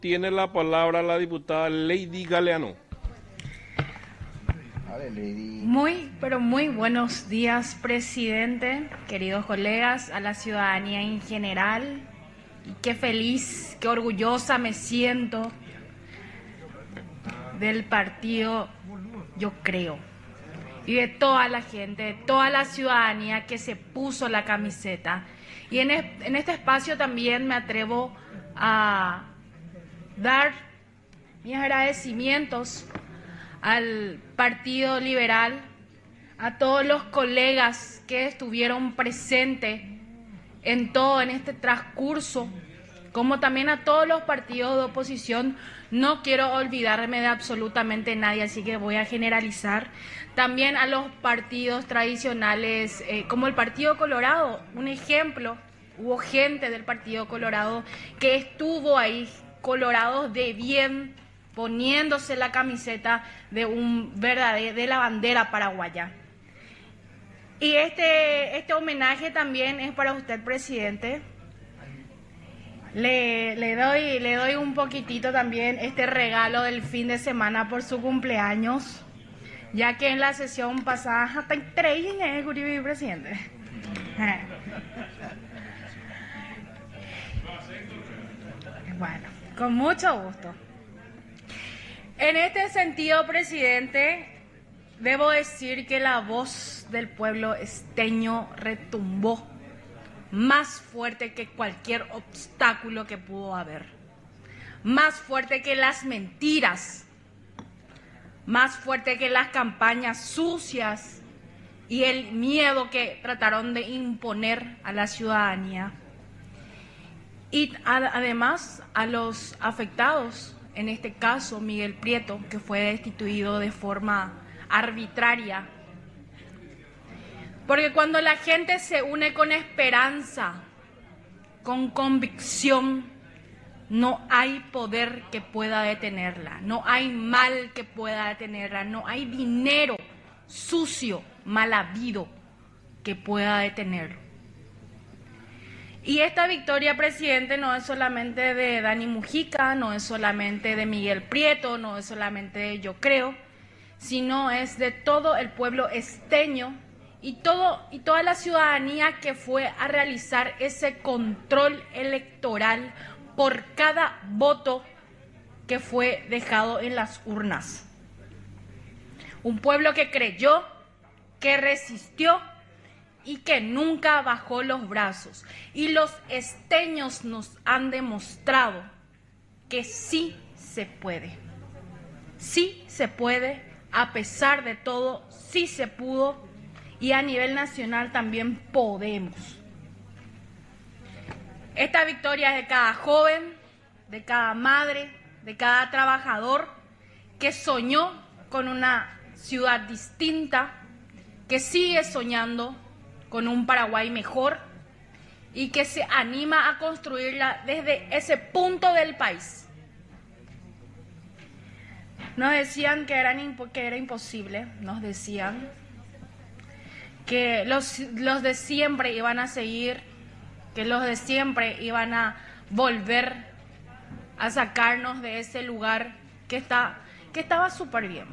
Tiene la palabra la diputada Lady Galeano. Muy, pero muy buenos días, presidente, queridos colegas, a la ciudadanía en general. Y qué feliz, qué orgullosa me siento del partido Yo Creo. Y de toda la gente, de toda la ciudadanía que se puso la camiseta. Y en este espacio también me atrevo a dar mis agradecimientos al Partido Liberal, a todos los colegas que estuvieron presentes en todo en este transcurso, como también a todos los partidos de oposición. No quiero olvidarme de absolutamente nadie, así que voy a generalizar. También a los partidos tradicionales, como el Partido Colorado, un ejemplo. Hubo gente del Partido Colorado que estuvo ahí, colorados de bien, poniéndose la camiseta de la bandera paraguaya. Y este homenaje también es para usted, presidente. Le doy un poquitito también este regalo del fin de semana por su cumpleaños, ya que en la sesión pasada hasta entregué, presidente. Bueno, con mucho gusto. En este sentido, presidente, debo decir que la voz del pueblo esteño retumbó más fuerte que cualquier obstáculo que pudo haber, más fuerte que las mentiras, más fuerte que las campañas sucias y el miedo que trataron de imponer a la ciudadanía. Y además a los afectados, en este caso Miguel Prieto, que fue destituido de forma arbitraria. Porque cuando la gente se une con esperanza, con convicción, no hay poder que pueda detenerla, no hay mal que pueda detenerla, no hay dinero sucio, mal habido que pueda detenerlo. Y esta victoria, presidente, no es solamente de Dani Mujica, no es solamente de Miguel Prieto, no es solamente de Yo Creo, sino es de todo el pueblo esteño y toda la ciudadanía que fue a realizar ese control electoral por cada voto que fue dejado en las urnas. Un pueblo que creyó, que resistió y que nunca bajó los brazos. Y los esteños nos han demostrado que sí se puede. Sí se puede, a pesar de todo, sí se pudo, y a nivel nacional también podemos. Esta victoria es de cada joven, de cada madre, de cada trabajador que soñó con una ciudad distinta, que sigue soñando con un Paraguay mejor y que se anima a construirla desde ese punto del país. Nos decían que era imposible, nos decían que los de siempre iban a seguir, que los de siempre iban a volver a sacarnos de ese lugar que estaba súper bien,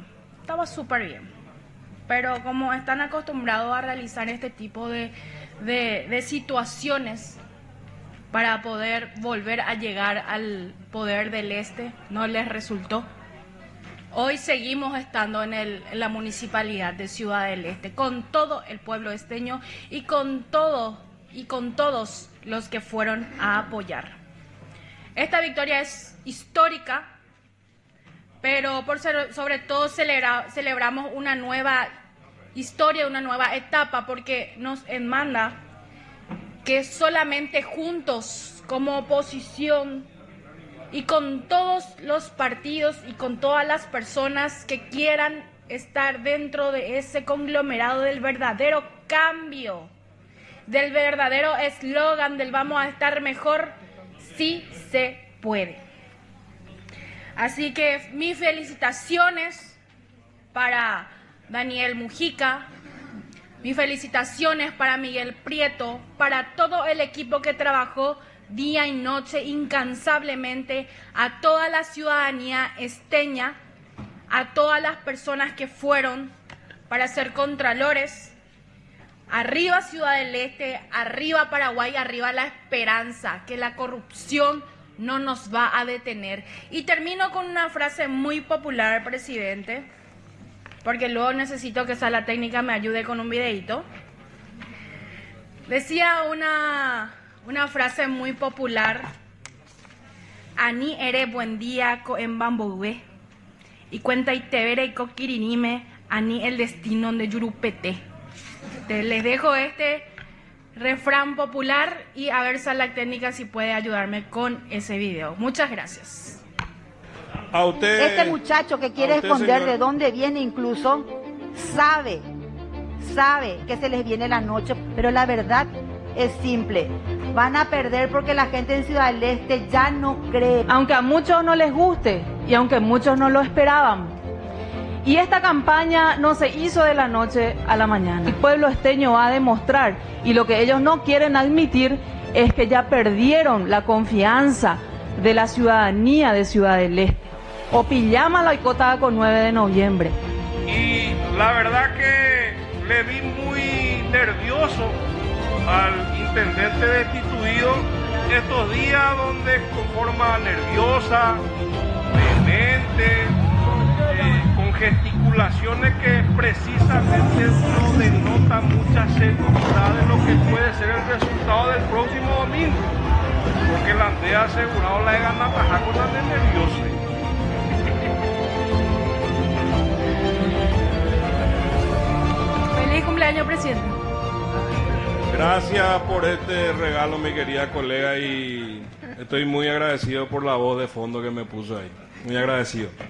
pero como están acostumbrados a realizar este tipo de situaciones para poder volver a llegar al poder del este, no les resultó. Hoy seguimos estando en la municipalidad de Ciudad del Este, con todo el pueblo esteño y con todos los que fueron a apoyar. Esta victoria es histórica, pero sobre todo celebramos una nueva historia, una nueva etapa, porque nos demanda que solamente juntos, como oposición, y con todos los partidos y con todas las personas que quieran estar dentro de ese conglomerado del verdadero cambio, del verdadero eslogan del vamos a estar mejor, sí se puede. Así que mis felicitaciones para Daniel Mujica, mis felicitaciones para Miguel Prieto, para todo el equipo que trabajó día y noche incansablemente a toda la ciudadanía esteña, a todas las personas que fueron para ser contralores. Arriba Ciudad del Este, arriba Paraguay, arriba la esperanza, que la corrupción no nos va a detener. Y termino con una frase muy popular, presidente, porque luego necesito que Sala Técnica me ayude con un videíto. Decía una frase muy popular: Ani ere buen día co en bamboué y cuenta y tevere y coquirinime ani el destino de Yurupete. Les dejo este refrán popular y a ver Sala Técnica si puede ayudarme con ese video. Muchas gracias. A usted, este muchacho que quiere esconder de dónde viene incluso, sabe que se les viene la noche, pero la verdad es simple. Van a perder porque la gente en Ciudad del Este ya no cree. Aunque a muchos no les guste y aunque muchos no lo esperaban. Y esta campaña no se hizo de la noche a la mañana. El pueblo esteño va a demostrar, y lo que ellos no quieren admitir es que ya perdieron la confianza de la ciudadanía de Ciudad del Este. O pillama la Icota con 9 de noviembre. y la verdad que le vi muy nervioso al intendente destituido estos días, donde con forma nerviosa, vehemente, con gesticulaciones que precisamente no denotan mucha seguridad de lo que puede ser el resultado del próximo domingo, porque la aldea asegurado la de Ganataja con la de nervioso. Feliz cumpleaños, presidente. Gracias por este regalo, mi querida colega, y estoy muy agradecido por la voz de fondo que me puso ahí. Muy agradecido.